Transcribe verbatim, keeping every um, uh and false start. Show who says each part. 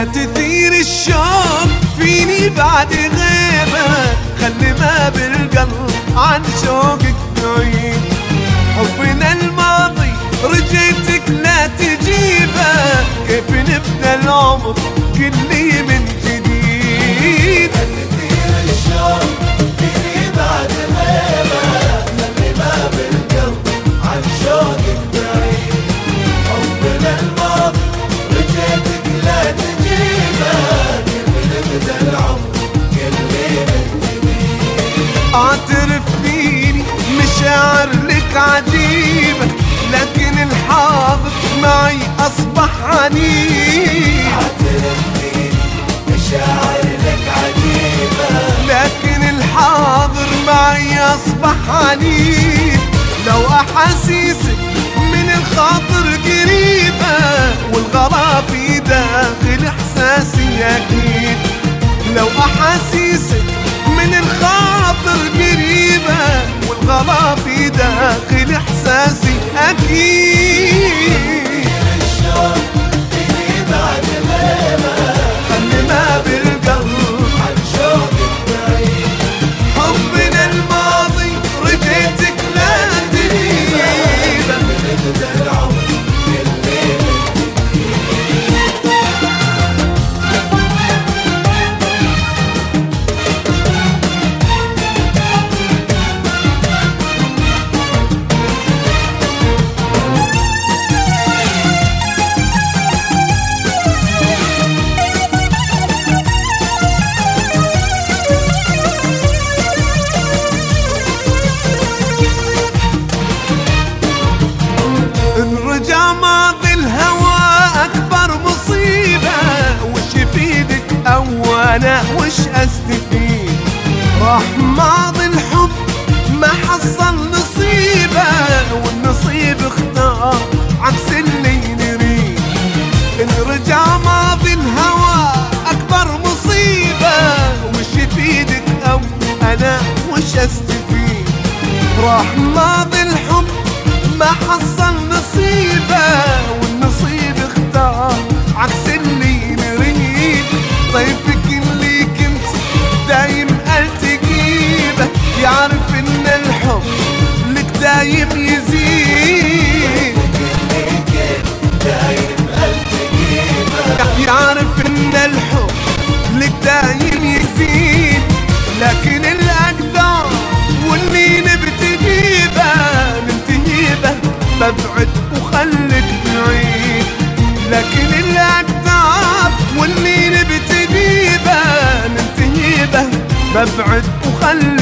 Speaker 1: تثير الشوق فيني بعد غيبة، خلي ما بالقلب عن شوقك بعيد. حبنا الماضي رجيتك لا تجيبه، كيف نبدأ العمر كلي من جديد.
Speaker 2: تثير الشوق فيني بعد غيبة، خلي ما بالقلب عن شوقك بعيد. حبنا الماضي رجيتك لا تجيبه، كيف نبدأ العمر كلي من جديد.
Speaker 1: اعترف فيني مشاعر لك عجيبة، لكن الحاضر معي أصبح عنيد.
Speaker 2: اعترف فيني مشاعر لك عجيبة،
Speaker 1: لكن الحاضر معي أصبح عنيد. لو أحاسيسك من الخاطر قريبة، والغلا في داخل إحساسي أكيد. لو أحاسيسك من الخاطر قريبة، والغلا في داخل إحساسي أكيد.
Speaker 2: الشوق فيني بعد غيبة،
Speaker 1: خلي ما بالقلب
Speaker 2: عن شوقك بعيد.
Speaker 1: حبنا الماضي رجيتك لا تجيبه،
Speaker 2: نبدأ العمر كلي من
Speaker 1: رجع ماضي الهوى أكبر مصيبة، وش يفيدك أو أنا وش أستفيد؟ راح ماضي الحب ما حصل نصيبة، والنصيب اختار عكس اللي نريد. إن رجع ماضي الهوى أكبر مصيبة، وش يفيدك أو أنا وش أستفيد؟ راح ماضي الحب ما حصل نصيبه، والنصيب اختار عكس اللي نريد. طيفك اللي كنت دايم التقيبه، يعرف ان الحب لك دايم يزيد. يعرف ان الحب لك دايم يزيد، لكن الاقدار واللي نبتجيبه ننتهيبه ببعد وخلك بعيد. لكن الأقدار واللي نبتجيبه ننتهيبه ببعد وخلك